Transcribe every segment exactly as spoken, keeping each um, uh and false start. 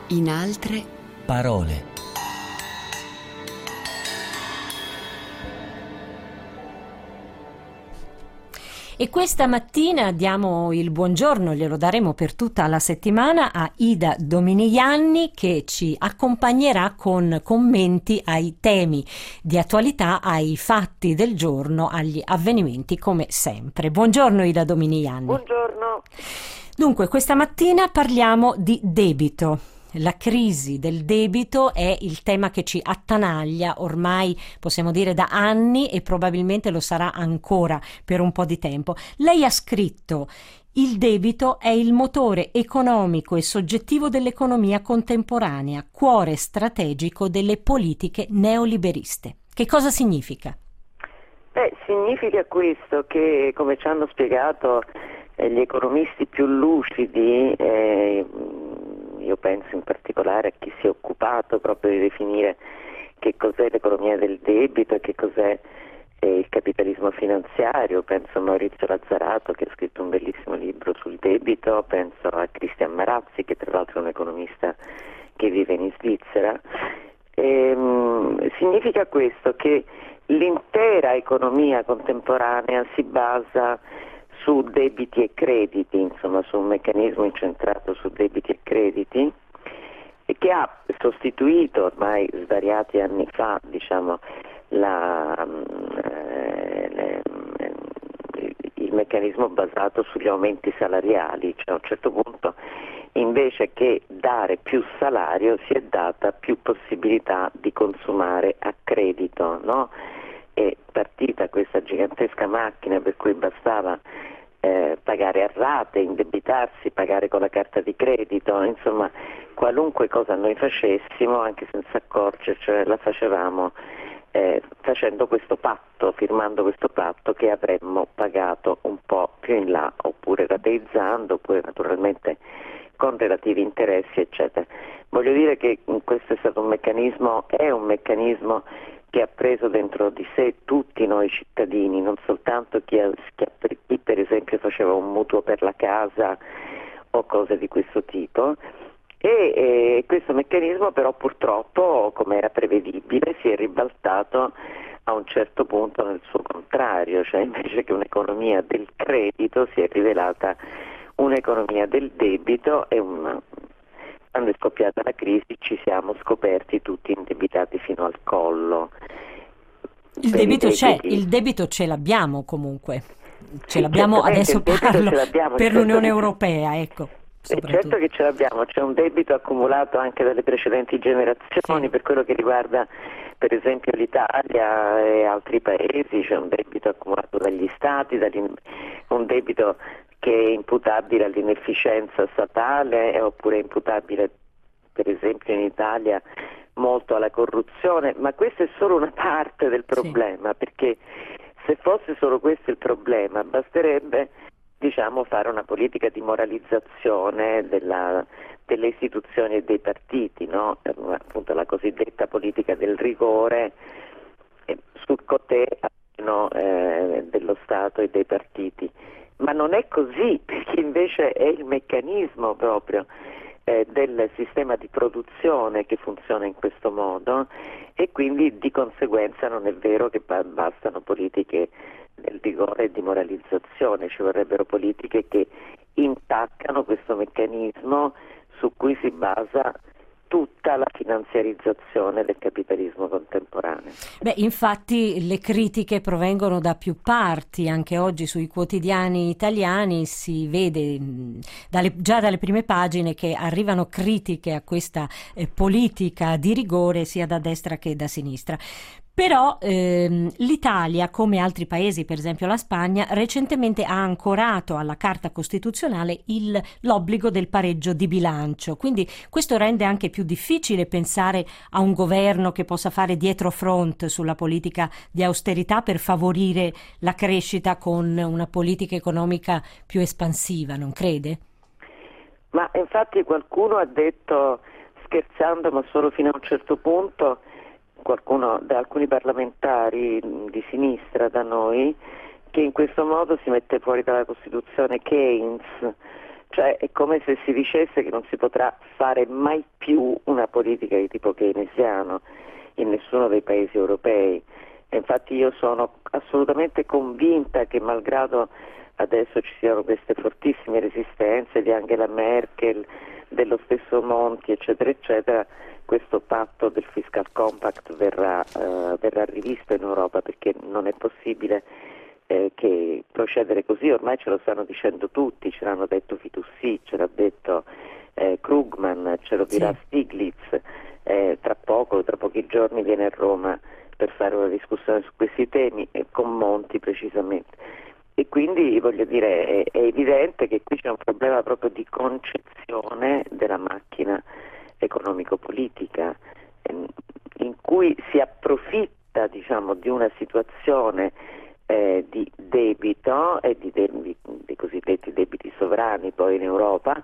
In altre parole. E questa mattina diamo il buongiorno, glielo daremo per tutta la settimana, a Ida Dominigliani, che ci accompagnerà con commenti ai temi di attualità, ai fatti del giorno, agli avvenimenti come sempre. Buongiorno Ida Dominigliani. Buongiorno. Dunque, questa mattina parliamo di debito. La crisi del debito è il tema che ci attanaglia ormai, possiamo dire, da anni e probabilmente lo sarà ancora per un po' di tempo. Lei ha scritto: il debito è il motore economico e soggettivo dell'economia contemporanea, cuore strategico delle politiche neoliberiste. Che cosa significa? Beh, significa questo, che come ci hanno spiegato eh, gli economisti più lucidi, eh, io penso in particolare a chi si è occupato proprio di definire che cos'è l'economia del debito e che cos'è eh, il capitalismo finanziario, penso a Maurizio Lazzarato che ha scritto un bellissimo libro sul debito, penso a Cristian Marazzi che tra l'altro è un economista che vive in Svizzera. Ehm, significa questo, che l'intera economia contemporanea si basa su debiti e crediti, insomma su un meccanismo incentrato su debiti e crediti, e che ha sostituito ormai svariati anni fa, diciamo, la, eh, le, il meccanismo basato sugli aumenti salariali, cioè a un certo punto invece che dare più salario si è data più possibilità di consumare a credito, no? È partita questa gigantesca macchina per cui bastava eh, pagare a rate, indebitarsi, pagare con la carta di credito, insomma qualunque cosa noi facessimo, anche senza accorgercene, la facevamo eh, facendo questo patto, firmando questo patto che avremmo pagato un po' più in là, oppure rateizzando, oppure naturalmente con relativi interessi, eccetera. Voglio dire che questo è stato un meccanismo, è un meccanismo che ha preso dentro di sé tutti noi cittadini, non soltanto chi, ha, chi, ha, chi per esempio faceva un mutuo per la casa o cose di questo tipo, e, e questo meccanismo però purtroppo, come era prevedibile, si è ribaltato a un certo punto nel suo contrario, cioè invece che un'economia del credito si è rivelata un'economia del debito, e una, quando è scoppiata la crisi ci siamo scoperti tutti indebitati fino al collo. Il per debito c'è, debiti. il debito ce l'abbiamo comunque, ce Sì, l'abbiamo, adesso il debito parlo ce l'abbiamo, per certo l'Unione che- Europea, ecco. Eh, certo che ce l'abbiamo, c'è un debito accumulato anche dalle precedenti generazioni, Sì. per quello che riguarda per esempio l'Italia e altri paesi, c'è un debito accumulato dagli stati, dagli- un debito che è imputabile all'inefficienza statale, oppure imputabile per esempio in Italia molto alla corruzione, ma questa è solo una parte del problema, perché se fosse solo questo il problema basterebbe, diciamo, fare una politica di moralizzazione della, delle istituzioni e dei partiti, no? Appunto la cosiddetta politica del rigore eh, sul cotè no, eh, dello Stato e dei partiti. Ma non è così, perché invece è il meccanismo proprio eh, del sistema di produzione che funziona in questo modo, e quindi di conseguenza non è vero che ba- bastano politiche del rigore e di moralizzazione, ci vorrebbero politiche che intaccano questo meccanismo su cui si basa tutta la finanziarizzazione del capitalismo contemporaneo. Beh, infatti le critiche provengono da più parti, anche oggi sui quotidiani italiani si vede mh, dalle- già dalle prime pagine che arrivano critiche a questa eh, politica di rigore sia da destra che da sinistra. Però ehm, l'Italia, come altri paesi, per esempio la Spagna, recentemente ha ancorato alla Carta Costituzionale il- l'obbligo del pareggio di bilancio. Quindi questo rende anche più difficile pensare a un governo che possa fare dietro front sulla politica di austerità per favorire la crescita con una politica economica più espansiva, non crede? Ma infatti qualcuno ha detto, scherzando ma solo fino a un certo punto, qualcuno da alcuni parlamentari di sinistra da noi, che in questo modo si mette fuori dalla Costituzione Keynes, Cioè è come se si dicesse che non si potrà fare mai più una politica di tipo keynesiano in nessuno dei paesi europei. E infatti io sono assolutamente convinta che malgrado adesso ci siano queste fortissime resistenze di Angela Merkel, dello stesso Monti, eccetera, eccetera, questo patto del Fiscal Compact verrà, eh, verrà rivisto in Europa, perché non è possibile eh, che procedere così. Ormai ce lo stanno dicendo tutti, ce l'hanno detto Fitoussi, ce l'ha detto eh, Krugman, ce lo dirà sì. Stiglitz, eh, tra poco, tra pochi giorni viene a Roma per fare una discussione su questi temi, e con Monti precisamente. E quindi voglio dire, è, è evidente che qui c'è un problema proprio di concezione della macchina economico-politica, ehm, in cui si approfitta, diciamo, di una situazione eh, di debito e di debiti, dei cosiddetti debiti sovrani poi in Europa,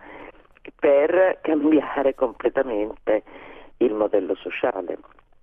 per cambiare completamente il modello sociale.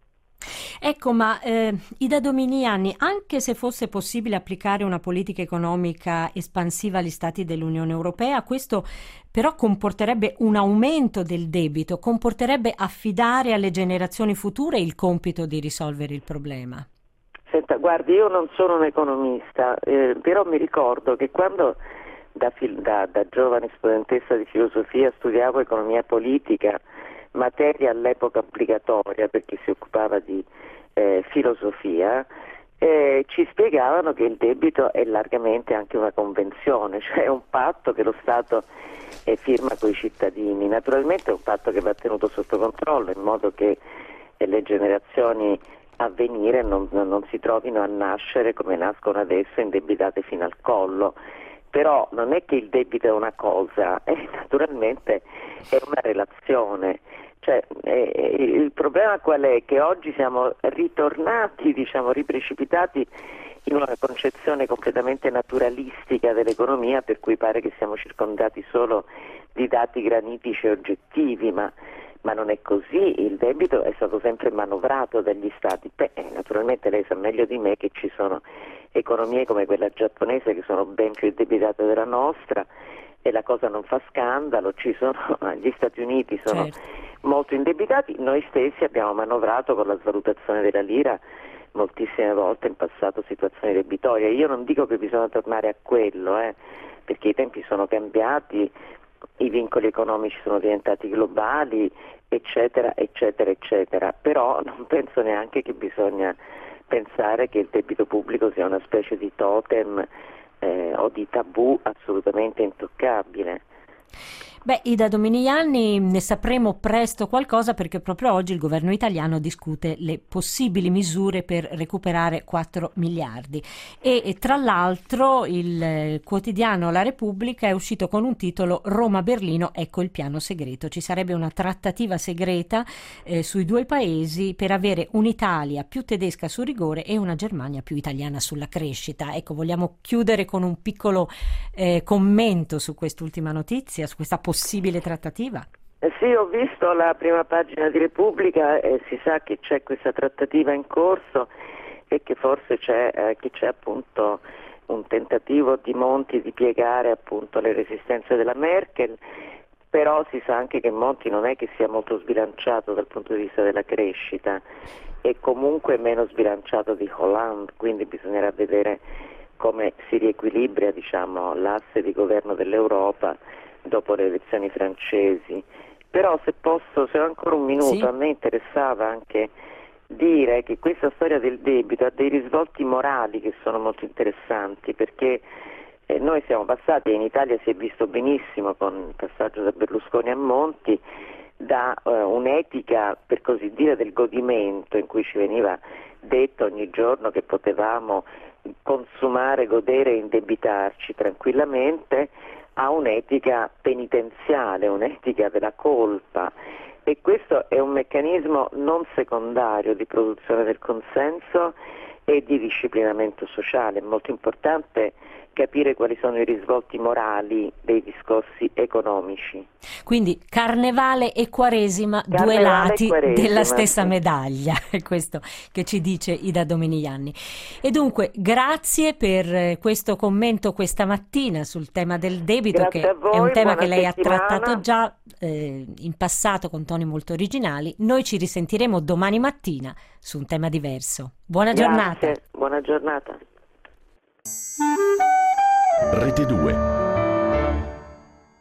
Ecco, ma eh, Ida Dominiani, anche se fosse possibile applicare una politica economica espansiva agli Stati dell'Unione Europea, questo però comporterebbe un aumento del debito, comporterebbe affidare alle generazioni future il compito di risolvere il problema. Senta, guardi, io non sono un economista, eh, però mi ricordo che quando da, da, da giovane studentessa di filosofia studiavo economia politica, materia all'epoca obbligatoria perché si occupava di eh, filosofia, eh, ci spiegavano che il debito è largamente anche una convenzione, cioè un patto che lo Stato eh, firma con i cittadini. Naturalmente è un patto che va tenuto sotto controllo, in modo che eh, le generazioni a venire non, non si trovino a nascere come nascono adesso, indebitate fino al collo. Però non è che il debito è una cosa, eh, naturalmente è una relazione. Cioè, eh, il problema qual è? Che oggi siamo ritornati, diciamo, riprecipitati in una concezione completamente naturalistica dell'economia, per cui pare che siamo circondati solo di dati granitici e oggettivi, ma, ma non è così. Il debito è stato sempre manovrato dagli Stati. Beh, naturalmente lei sa meglio di me che ci sono economie come quella giapponese che sono ben più indebitate della nostra, e la cosa non fa scandalo. Ci sono, gli Stati Uniti sono certo. molto indebitati, noi stessi abbiamo manovrato con la svalutazione della lira moltissime volte in passato situazioni debitorie. Io non dico che bisogna tornare a quello, eh, perché i tempi sono cambiati, i vincoli economici sono diventati globali, eccetera, eccetera, eccetera, però non penso neanche che bisogna pensare che il debito pubblico sia una specie di totem eh, o di tabù assolutamente intoccabile. Beh, Ida Dominiani, ne sapremo presto qualcosa, perché proprio oggi il governo italiano discute le possibili misure per recuperare quattro miliardi e, e tra l'altro il eh, quotidiano La Repubblica è uscito con un titolo: Roma-Berlino, ecco il piano segreto. Ci sarebbe una trattativa segreta eh, sui due paesi per avere un'Italia più tedesca sul rigore e una Germania più italiana sulla crescita. Ecco, vogliamo chiudere con un piccolo eh, commento su quest'ultima notizia, su questa possibile trattativa? Eh sì, ho visto la prima pagina di Repubblica e si sa che c'è questa trattativa in corso e che forse c'è, eh, che c'è appunto un tentativo di Monti di piegare appunto le resistenze della Merkel, però si sa anche che Monti non è che sia molto sbilanciato dal punto di vista della crescita, è comunque meno sbilanciato di Hollande, quindi bisognerà vedere come si riequilibra, diciamo, l'asse di governo dell'Europa dopo le elezioni francesi. Però se posso, se ho ancora un minuto, sì. A me interessava anche dire che questa storia del debito ha dei risvolti morali che sono molto interessanti, perché eh, noi siamo passati, e in Italia si è visto benissimo con il passaggio da Berlusconi a Monti, da eh, un'etica, per così dire, del godimento, in cui ci veniva detto ogni giorno che potevamo consumare, godere e indebitarci tranquillamente, a un'etica penitenziale, un'etica della colpa, e questo è un meccanismo non secondario di produzione del consenso e di disciplinamento sociale. È molto importante capire quali sono i risvolti morali dei discorsi economici. Quindi carnevale e quaresima, Carnevale due lati e quaresima, della stessa sì. medaglia, è questo che ci dice Ida Dominiani. E dunque grazie per questo commento questa mattina sul tema del debito, Grazie che a voi, è un tema buona che lei ha settimana. trattato già eh, in passato con toni molto originali. Noi ci risentiremo domani mattina su un tema diverso. Buona Grazie, giornata. buona giornata. Rete due.